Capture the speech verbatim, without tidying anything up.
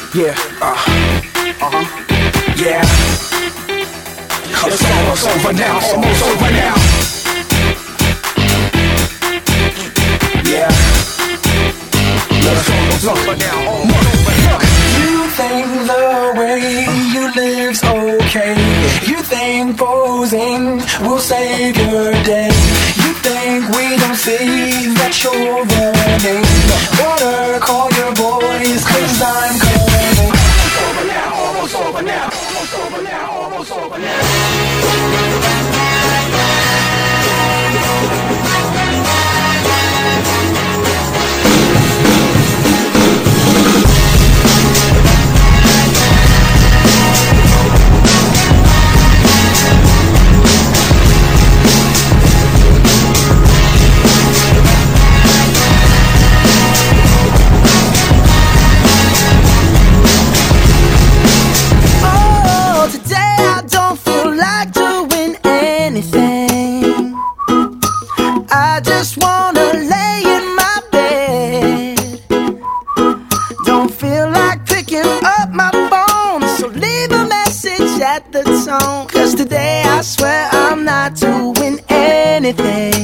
Yeah, uh, uh-huh, yeah. It's almost over now, almost over now. Yeah. It's almost over now, almost over now. You think the way you live's okay. You think posing will save your day. You think we don't see that you're running. Water, call your boys, cause I'm coming. Almost over now, almost over now, almost over now, almost over now. I just wanna lay in my bed. Don't feel like picking up my phone, so leave a message at the tone. Cause today I swear I'm not doing anything.